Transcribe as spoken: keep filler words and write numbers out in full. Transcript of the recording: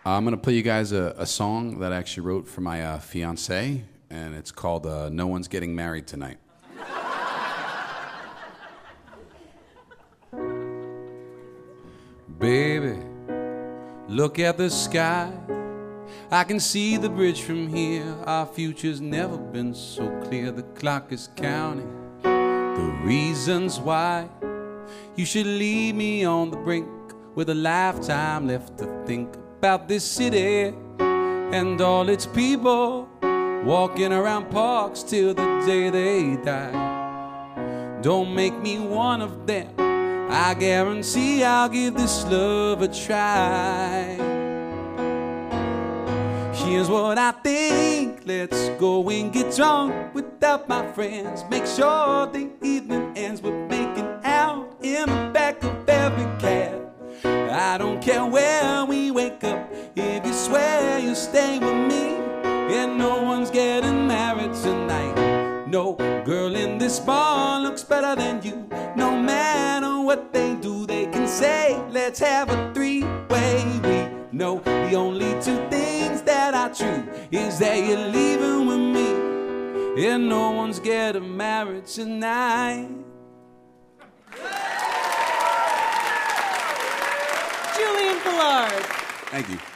I'm going to play you guys a, a song that I actually wrote for my uh, fiancée, and it's called uh, No One's Getting Married Tonight. Baby, look at the sky. I can see the bridge from here. Our future's never been so clear. The clock is counting the reasons why you should leave me on the brink with a lifetime left to think about this city and all its people walking around parks till the day they die. Don't make me one of them. I guarantee I'll give this love a try. Here's what I think. Let's go and get drunk without my friends. Make sure the evening ends with making out in the back of every cab. I don't care where we wake up, if you swear you'll stay with me. And no one's getting married tonight. No girl in this bar looks better than you. No matter what they do, they can say, let's have a three-way. We know the only two things that are true is that you're leaving with me. And no one's getting married tonight. Julian Fillard. Thank you.